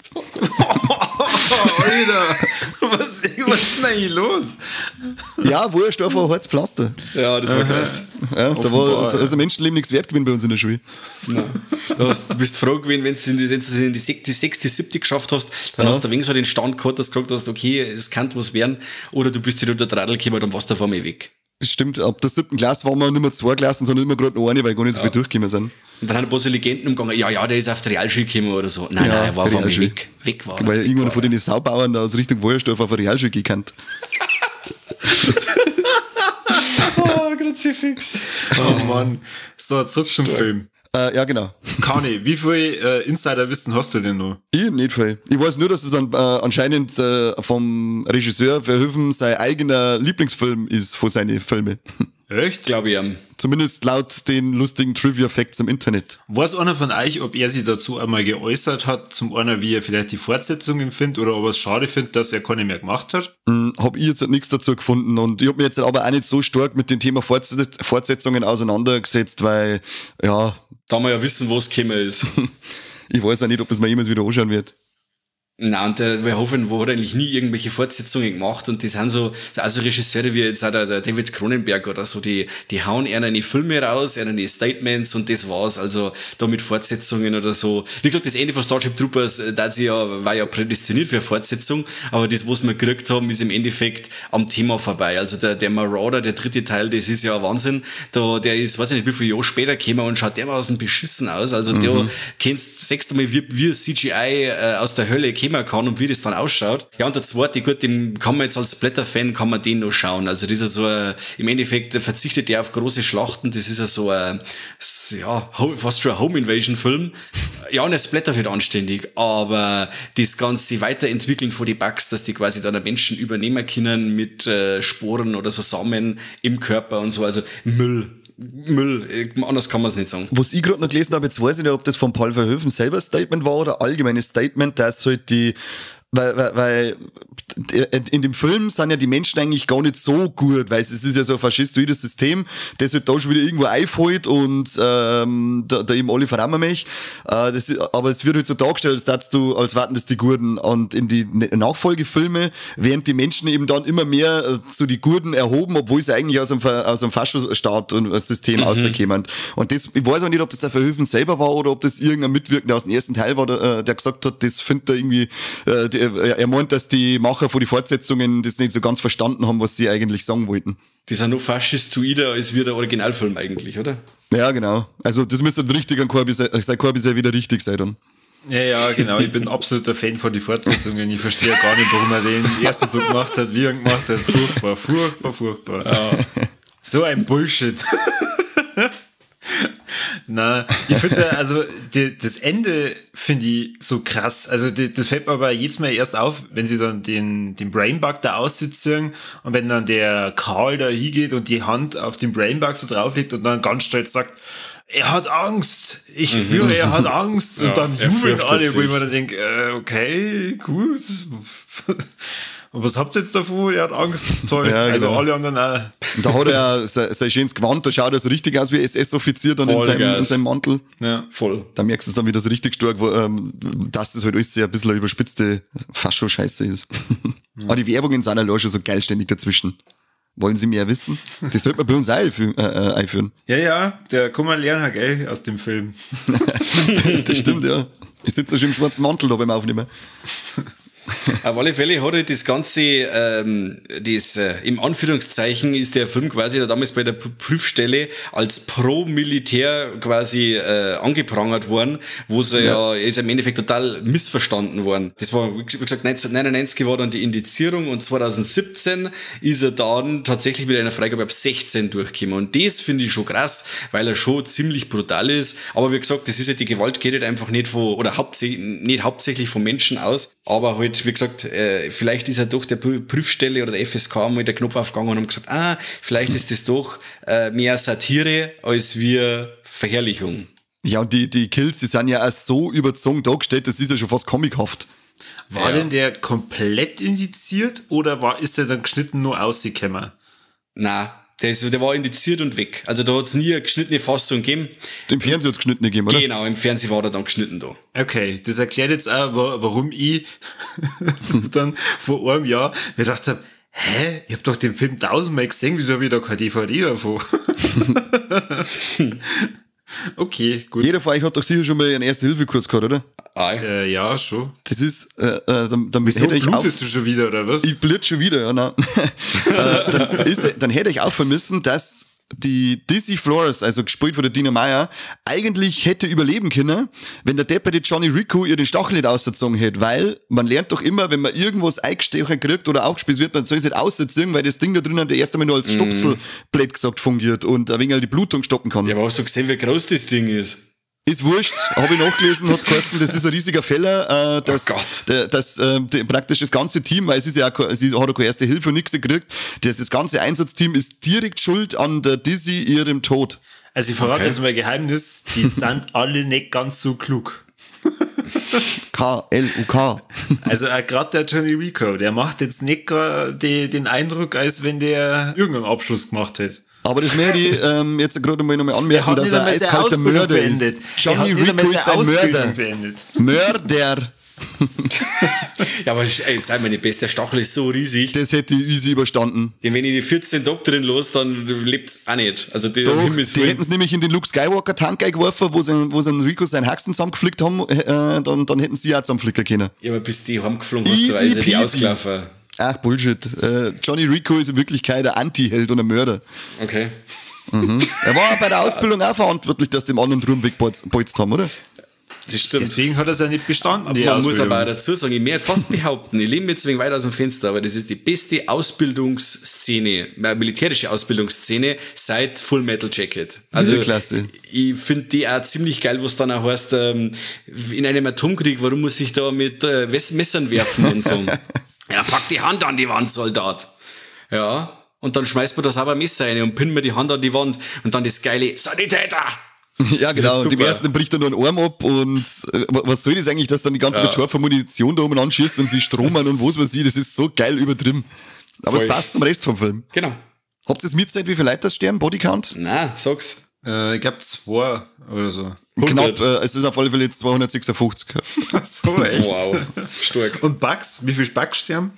Alter, was ist denn eigentlich los? Ja, wurscht, einfach ein hartes Pflaster. Ja, das war krass. Ja, da ist ein Menschenleben nichts wert gewesen bei uns in der Schule. Nein. Du bist froh gewesen, wenn du in die 6., 7. geschafft hast, dann hast du ein wenig so den Stand gehabt, dass du gesagt hast, okay, es kann was werden, oder du bist wieder unter der Radl gekommen, dann warst du auf einmal weg. Stimmt, ab der 7. Klasse waren wir nicht mehr 2 Klassen, sondern immer gerade noch eine, weil gar nicht so viel durchgekommen sind. Und dann haben ein paar so Legenden umgegangen, ja, der ist auf der Realschule gekommen oder so. Nein, er war auf einmal weg war. Weil irgendwann von den Saubauern da aus Richtung Wojersdorf auf eine Realschule gekannt. Oh, Kruzifix. Oh Mann. So, zurück zum Film. Ja, genau. Kani, wie viel Insiderwissen hast du denn noch? Ich nicht viel. Ich weiß nur, dass es anscheinend vom Regisseur Verhoeven sein eigener Lieblingsfilm ist von seinen Filmen. Echt? Glaube ich. Zumindest laut den lustigen Trivia-Facts im Internet. Weiß einer von euch, ob er sich dazu einmal geäußert hat, zum einen, wie er vielleicht die Fortsetzungen findet oder ob er es schade findet, dass er keine mehr gemacht hat? Hab ich jetzt nichts dazu gefunden und ich hab mich jetzt aber auch nicht so stark mit dem Thema Fortsetzungen auseinandergesetzt, weil, ja... Da wir ja wissen, was gekommen ist. Ich weiß auch nicht, ob es mir jemals wieder anschauen wird. Nein, und der Verhoeven hat eigentlich nie irgendwelche Fortsetzungen gemacht und die sind so, also Regisseure wie jetzt auch der David Cronenberg oder so, die hauen eher eine Filme raus, eher eine Statements und das war's, also da mit Fortsetzungen oder so. Wie gesagt, das Ende von Starship Troopers, war ja prädestiniert für eine Fortsetzung, aber das, was wir gekriegt haben, ist im Endeffekt am Thema vorbei. Also der Marauder, der 3. Teil, das ist ja Wahnsinn, der ist, weiß ich nicht, wie viele Jahre später gekommen und schaut dermaßen beschissen aus, also der sagst du mal, wie CGI aus der Hölle kommen kann und wie das dann ausschaut. Ja, und der 2., gut, den kann man jetzt als Blätter-Fan, kann man den noch schauen. Also das ist so im Endeffekt verzichtet der auf große Schlachten. Das ist ja so fast schon ein Home-Invasion-Film. Ja, und es blättert halt anständig, aber das ganze Weiterentwickeln von den Bugs, dass die quasi dann Menschen übernehmen können mit Sporen oder so Samen im Körper und so, also Müll, anders kann man es nicht sagen. Was ich gerade noch gelesen habe, jetzt weiß ich nicht, ob das von Paul Verhoeven selber Statement war oder allgemeines Statement, dass halt weil in dem Film sind ja die Menschen eigentlich gar nicht so gut, weil es ist ja so ein faschistoides System, das halt da schon wieder irgendwo einfällt und da eben alle verrammen aber es wird halt so dargestellt, als warten das die Guten, und in die Nachfolgefilme werden die Menschen eben dann immer mehr zu die Guten erhoben, obwohl sie eigentlich aus einem Faschostaat und System auskommen. Und das, ich weiß auch nicht, ob das der Verhoeven selber war oder ob das irgendein Mitwirkender aus dem ersten Teil war, der gesagt hat, das findet er irgendwie, er meint, dass die Macher von die Fortsetzungen das nicht so ganz verstanden haben, was sie eigentlich sagen wollten. Die sind noch faschistoider als wie der Originalfilm eigentlich, oder? Ja, genau. Also das müsste richtig an Corby sein wieder richtig sein dann. Ja, genau. Ich bin absoluter Fan von den Fortsetzungen. Ich verstehe gar nicht, warum er den ersten so gemacht hat, wie er ihn gemacht hat. Furchtbar. Ja. So ein Bullshit. Na, ich finde ja, also das Ende finde ich so krass. Also das fällt mir aber jedes Mal erst auf, wenn sie dann den Brainbug da aussitzen und wenn dann der Karl da hingeht und die Hand auf den Brainbug so drauflegt und dann ganz stolz sagt, er hat Angst. Ich spüre, er hat Angst. Und dann jubeln alle, wo ich mir dann denke, okay, gut. Und was habt ihr jetzt davon? Er hat Angst, das ist toll. Ja, also genau. alle anderen auch. Und da hat er sein schönes Gewand, da schaut er so richtig aus wie SS-Offizier dann in seinem Mantel. Ja, voll. Da merkst du es dann wieder so richtig stark, dass das halt alles sehr ein bisschen eine überspitzte Fascho-Scheiße ist. Aber die Werbungen sind allein schon so geil ständig dazwischen. Wollen Sie mehr wissen? Das sollte man bei uns auch einführen. Ja, der kann man lernen, gell, aus dem Film. Das stimmt, ja. Ich sitze schon im schwarzen Mantel da beim Aufnehmen. Auf alle Fälle hat halt das Ganze, im Anführungszeichen ist der Film quasi da damals bei der Prüfstelle als Pro-Militär quasi angeprangert worden, wo sie ist im Endeffekt total missverstanden worden. Das war, wie gesagt, 1999 war dann die Indizierung und 2017 ist er dann tatsächlich mit einer Freigabe ab 16 durchgekommen. Und das finde ich schon krass, weil er schon ziemlich brutal ist. Aber wie gesagt, das ist ja, die Gewalt geht halt einfach nicht nicht hauptsächlich von Menschen aus, aber halt, wie gesagt, vielleicht ist ja doch der Prüfstelle oder der FSK mal der Knopf aufgegangen und haben gesagt, vielleicht ist das doch mehr Satire als wir Verherrlichung. Ja, und die Kills, die sind ja auch so überzogen dargestellt, das ist ja schon fast comichaft. War denn der komplett indiziert oder ist der dann geschnitten nur ausgekommen? Na, der war indiziert und weg. Also da hat es nie eine geschnittene Fassung gegeben. Im Fernsehen hat es geschnitten gegeben, oder? Genau, im Fernsehen war er dann geschnitten da. Okay, das erklärt jetzt auch, warum ich dann vor einem Jahr mir gedacht habe, ich hab doch den Film 1000-mal gesehen, wieso habe ich da keine DVD davon? Okay, gut. Jeder von euch hat doch sicher schon mal einen Erste-Hilfe-Kurs gehabt, oder? Ja, schon. Das ist, dann Wieso hätte ich blutest du schon wieder, oder was? Ich blut schon wieder, ja, nein. Dann hätte ich auffallen müssen, dass die Dizzy Flores, also gespielt von der Dina Meyer, eigentlich hätte überleben können, wenn der depperte Johnny Rico ihr den Stachel nicht ausgezogen hätte, weil man lernt doch immer, wenn man irgendwas eingestochen kriegt oder aufgespießt wird, man soll es nicht ausziehen, weil das Ding da drinnen der erst einmal nur als Stopselblät gesagt fungiert und ein wenig die Blutung stoppen kann. Ja, aber hast du gesehen, wie groß das Ding ist? Ist wurscht, habe ich nachgelesen, hat's geheißen, das ist ein riesiger Fehler, dass praktisch das ganze Team, weil sie hat ja keine erste Hilfe und nichts gekriegt, das ganze Einsatzteam ist direkt schuld an der Dizzy ihrem Tod. Also ich verrate jetzt mal ein Geheimnis, die sind alle nicht ganz so klug. K-L-U-K. Also gerade der Johnny Rico, der macht jetzt nicht den Eindruck, als wenn der irgendeinen Abschluss gemacht hätte. Aber das möchte ich jetzt gerade mal nochmal anmerken, dass er eiskalter Mörder ist. Johnny Rico ist ein Mörder. Mörder. Ja, aber ey, sei mal nicht best, der Stachel ist so riesig. Das hätte ich easy überstanden. Denn wenn ich die 14 Doktorin los, dann lebt's auch nicht. Also die hätten es nämlich in den Luke Skywalker Tank eingeworfen, wo sie Rico seinen Haxen zusammengeflickt haben, dann hätten sie auch zusammenflicken können. Ja, aber bis die heimgeflogen hast, du also die ausgelaufen. Ach, Bullshit. Johnny Rico ist in Wirklichkeit ein Anti-Held und ein Mörder. Okay. Er war bei der Ausbildung auch verantwortlich, dass die dem anderen drum wegbolzt haben, oder? Das stimmt. Deswegen hat er es ja nicht bestanden, aber man muss aber auch dazu sagen, ich möchte fast behaupten, ich lehne mich jetzt ein wenig weit aus dem Fenster, aber das ist die beste Ausbildungsszene, militärische Ausbildungsszene seit Full Metal Jacket. Also klasse. Ich finde die auch ziemlich geil, was dann auch heißt, in einem Atomkrieg, warum muss ich da mit Messern werfen und so. Ja, pack die Hand an die Wand, Soldat. Ja, und dann schmeißt man das aber Messer rein und pinnt mir die Hand an die Wand und dann das geile Sanitäter. Ja, genau. Und im ersten bricht er nur einen Arm ab und was soll das eigentlich, dass dann die ganze mit scharfer Munition da oben anschießt und sie stromen und was weiß ich, das ist so geil übertrieben. Aber es passt zum Rest vom Film. Genau. Habt ihr es mitzählt, wie viele Leute das sterben? Bodycount? Nein, sag's. Ich glaube 2 oder so. 100. Knapp, es ist auf alle Fälle jetzt 256. So, echt? Wow, stark. Und Bugs? Wie viele Bugs sterben?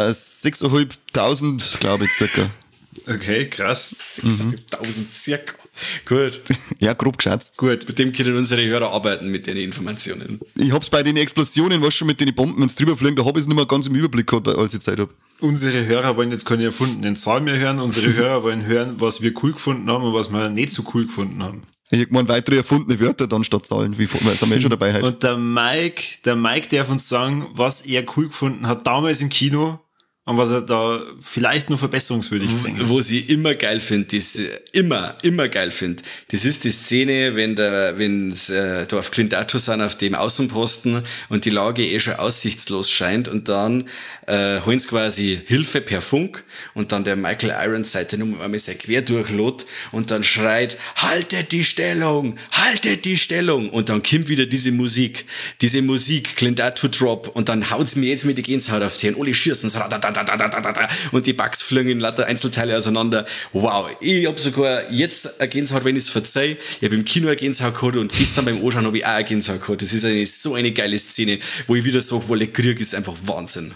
6.500, glaube ich, circa. Okay, krass. 6.500 circa. Gut. Ja, grob geschätzt. Gut, mit dem können unsere Hörer arbeiten, mit den Informationen. Ich hab's bei den Explosionen, was schon mit den Bomben ins drüberfliegen, da hab ich es nicht mehr ganz im Überblick gehabt, als ich Zeit hab. Unsere Hörer wollen jetzt keine erfundenen Zahlen mehr hören. Unsere Hörer wollen hören, was wir cool gefunden haben und was wir nicht so cool gefunden haben. Ich meine, weitere erfundene Wörter dann statt Zahlen, wie sind wir schon dabei halt. Und der Mike darf uns sagen, was er cool gefunden hat damals im Kino und was er da vielleicht nur verbesserungswürdig gesehen hat. Was ich immer geil finde, immer geil finde, das ist die Szene, wenn da auf Clint Eastwood sind auf dem Außenposten und die Lage schon aussichtslos scheint und dann holen sie quasi Hilfe per Funk und dann der Michael Ironside nur einmal sein Quer durchlot und dann schreit, haltet die Stellung und dann kommt wieder diese Musik, Clint Eastwood Drop und dann haut's mir jetzt mit die Gänsehaut auf die Hände, alle schießen und die Bugs fliegen in lauter Einzelteile auseinander. Wow, ich hab sogar jetzt eine Gänsehaut, wenn ich es verzeih. Ich habe im Kino eine Gänsehaut gehabt und gestern beim Anschauen habe ich auch eine Gänsehaut gehabt. Das ist so eine geile Szene, wo ich wieder sage, der Krieg ist einfach Wahnsinn.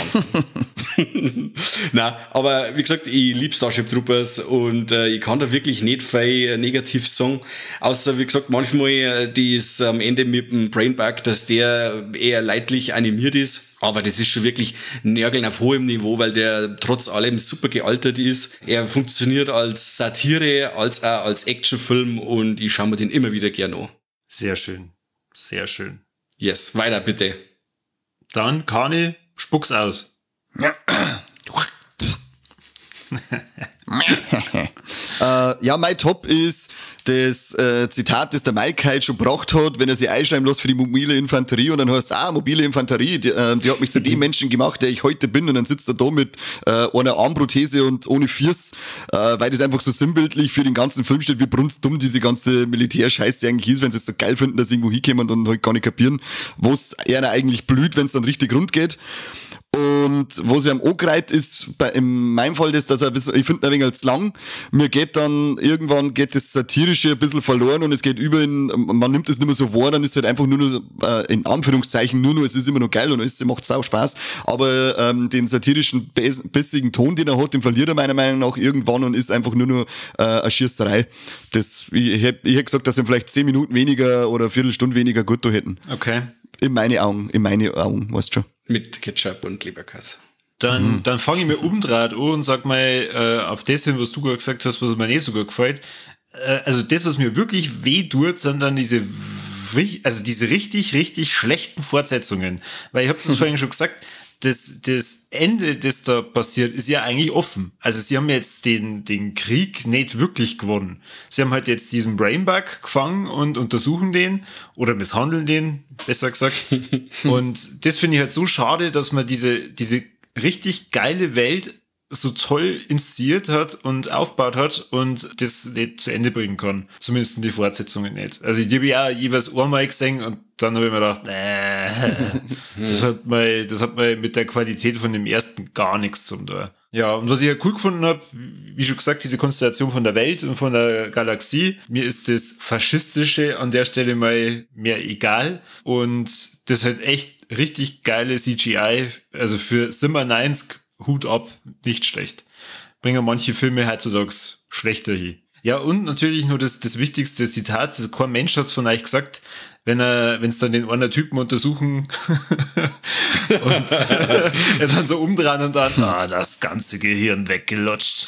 Nein, aber wie gesagt, ich liebe Starship Troopers und ich kann da wirklich nicht viel negativ sagen, außer wie gesagt, manchmal die ist am Ende mit dem Brainbug, dass der eher leidlich animiert ist, aber das ist schon wirklich Nörgeln auf hohem Niveau, weil der trotz allem super gealtert ist. Er funktioniert als Satire, als auch als Actionfilm und ich schaue mir den immer wieder gerne an. Sehr schön. Sehr schön. Yes, weiter bitte. Dann, Kani, spuck's aus. Ja, mein Top ist das Zitat, das der Mike heute schon gebracht hat, wenn er sich einschreiben lässt für die mobile Infanterie und dann heißt es, mobile Infanterie, die hat mich zu dem Menschen gemacht, der ich heute bin und dann sitzt er da mit einer Armprothese und ohne Fiers, weil das einfach so sinnbildlich für den ganzen Film steht, wie brunstdumm diese ganze Militärscheiße eigentlich ist, wenn sie es so geil finden, dass sie irgendwo hinkommen und halt gar nicht kapieren, was einer eigentlich blüht, wenn es dann richtig rund geht. Und wo sie am angereiht ist, in meinem Fall das, dass er, ich finde, ein wenig zu lang. Mir geht dann, irgendwann geht das Satirische ein bisschen verloren und es geht über in, man nimmt es nicht mehr so wahr, dann ist halt einfach nur noch, in Anführungszeichen, nur, es ist immer noch geil und es macht sau Spaß. Aber, den satirischen, bissigen Ton, den er hat, den verliert er meiner Meinung nach irgendwann und ist einfach nur noch, eine Schießerei. Ich hätte gesagt, dass sie vielleicht 10 Minuten weniger oder eine Viertelstunde weniger gut da hätten. Okay. In meine Augen, weißt du schon. Mit Ketchup und Leberkäse. Dann fange ich mir umdraht an und sag mal, auf das hin, was du gerade gesagt hast, was mir nicht so gut gefällt. Also das, was mir wirklich weh tut, sind dann diese richtig, richtig schlechten Fortsetzungen. Weil ich habe das vorhin schon gesagt, das Ende, das da passiert, ist ja eigentlich offen. Also sie haben jetzt den Krieg nicht wirklich gewonnen. Sie haben halt jetzt diesen Brainbug gefangen und untersuchen den oder misshandeln den, besser gesagt. Und das finde ich halt so schade, dass man diese richtig geile Welt so toll inszeniert hat und aufgebaut hat und das nicht zu Ende bringen kann. Zumindest in die Fortsetzungen nicht. Also ich habe ja jeweils einmal gesehen und dann habe ich mir gedacht, das hat mal mit der Qualität von dem ersten gar nichts zu tun. Ja, und was ich ja cool gefunden habe, wie schon gesagt, diese Konstellation von der Welt und von der Galaxie. Mir ist das Faschistische an der Stelle mal mehr egal. Und das ist halt echt richtig geile CGI. Also für Simmer 90 Hut ab, nicht schlecht. Bringen manche Filme heutzutage schlechter hin. Ja, und natürlich nur das wichtigste Zitat, kein Mensch hat's von euch gesagt, wenn es dann den einen Typen untersuchen und er dann so umdrehen und dann, das ganze Gehirn weggelutscht.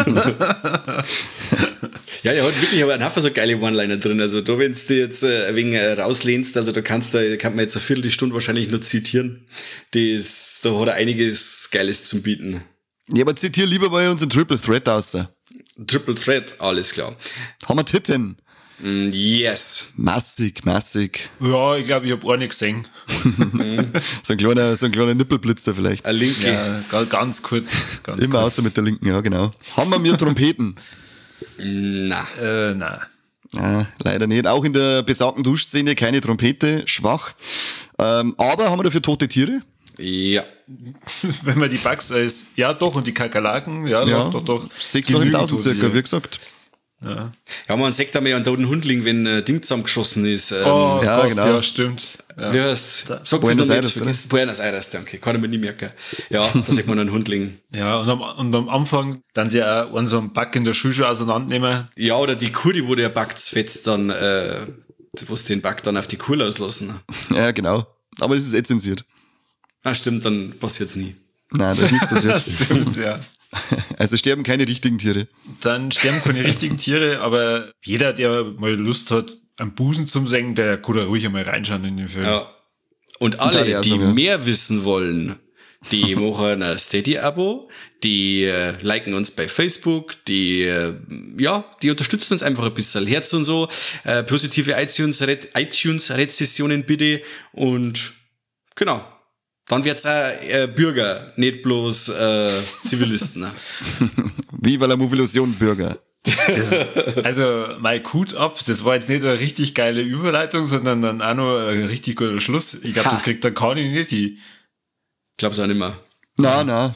Ja, der hat wirklich aber einen Haufen so geile One-Liner drin. Also da, wenn du jetzt ein wenig rauslehnst, also da kann man jetzt eine Viertelstunde wahrscheinlich nur zitieren. Da hat er einiges Geiles zum Bieten. Ja, aber zitiere lieber mal unseren Triple Threat aus. Triple Threat, alles klar. Haben wir Titten? Yes. Massig. Ja, ich glaube, ich habe auch nicht gesehen. so ein kleiner Nippelblitzer vielleicht. Ein linke. Ja, ganz kurz. Immer außer mit der linken, ja genau. Haben wir mir Trompeten? Na. Ja, leider nicht. Auch in der besagten Duschszene keine Trompete, schwach. Aber haben wir dafür tote Tiere? Ja. Wenn man die Bugs ja doch, und die Kakerlaken, doch. 600.000 circa, wie gesagt. Ja, man sagt einmal einen toten Hundling, wenn ein Ding zusammengeschossen ist. ja, Gott, genau. Ja, stimmt. Ja. Wie heißt? Sag's Buenos noch Aires, nicht. Buenos Aires, danke. Kann ich mir nie merken. Ja, da sagt man einen Hundling. Ja, und am Anfang dann sie auch einen so einen Bug in der Schule schon auseinandernehmen. Ja, oder die Kur, wo der Bug fetzt, dann, wo sie den Bug dann auf die Kur loslassen. Ja, genau. Aber das ist eh zensiert. Stimmt, dann passiert's nie. Nein, das ist nicht passiert. Stimmt, ja. Also sterben keine richtigen Tiere. Dann sterben keine richtigen Tiere, aber jeder, der mal Lust hat, am Busen zum Senken, der kann da ruhig einmal reinschauen in den Film. Ja. Und alle, die mehr wissen wollen, die machen ein Steady-Abo, die liken uns bei Facebook, die unterstützen uns einfach ein bisschen. Herz und so, positive iTunes-Rezessionen bitte und genau. Dann wird's auch Bürger, nicht bloß Zivilisten. Viva la Movilusion, Bürger. Also, mein Hut ab, das war jetzt nicht eine richtig geile Überleitung, sondern dann auch noch ein richtig guter Schluss. Ich glaube, das kriegt der Kani nicht hin. Glaub's auch nicht mehr. Na, da.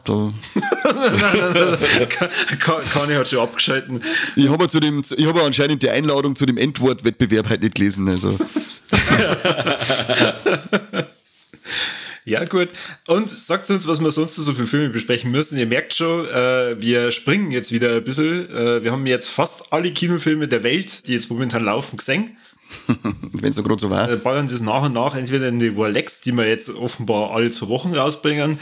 Kani hat schon abgeschalten. Ich habe anscheinend die Einladung zu dem Endwortwettbewerb halt nicht gelesen, also. Ja, gut. Und sagt uns, was wir sonst so für Filme besprechen müssen. Ihr merkt schon, wir springen jetzt wieder ein bisschen. Wir haben jetzt fast alle Kinofilme der Welt, die jetzt momentan laufen, gesehen. Wenn es so gerade so war. Ballern das nach und nach entweder in die Rolex, die wir jetzt offenbar alle 2 Wochen rausbringen.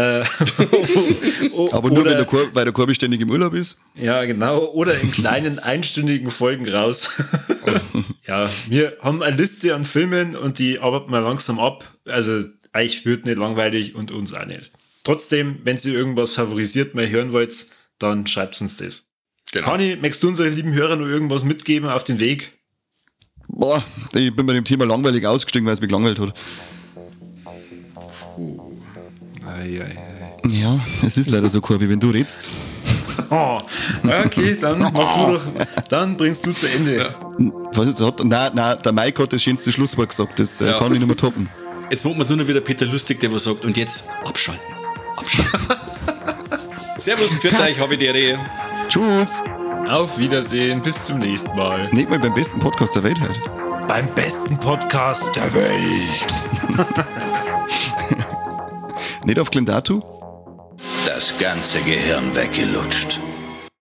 Aber nur, weil der Korbi ständig im Urlaub ist. Ja, genau. Oder in kleinen einstündigen Folgen raus. Ja, wir haben eine Liste an Filmen und die arbeiten wir langsam ab. Also euch wird nicht langweilig und uns auch nicht. Trotzdem, wenn ihr irgendwas favorisiert mal hören wollt, dann schreibt uns das. Genau. Kani, möchtest du unseren lieben Hörern noch irgendwas mitgeben auf den Weg? Boah, ich bin bei dem Thema langweilig ausgestiegen, weil es mich gelangweilt hat. Ja, es ist leider so, Korbi, wenn du redst. Oh, okay, dann bringst du zu Ende. Ja. Was jetzt hat? Nein, der Mike hat das schönste Schlusswort gesagt, das kann ich nicht mehr toppen. Jetzt machen wir es nur noch wieder Peter Lustig, der was sagt, und jetzt abschalten. Servus, für euch, habe ich die Ehre. Tschüss. Auf Wiedersehen, bis zum nächsten Mal. Nicht mal beim besten Podcast der Welt halt. Beim besten Podcast der Welt. Nicht auf Glendatu? Das ganze Gehirn weggelutscht.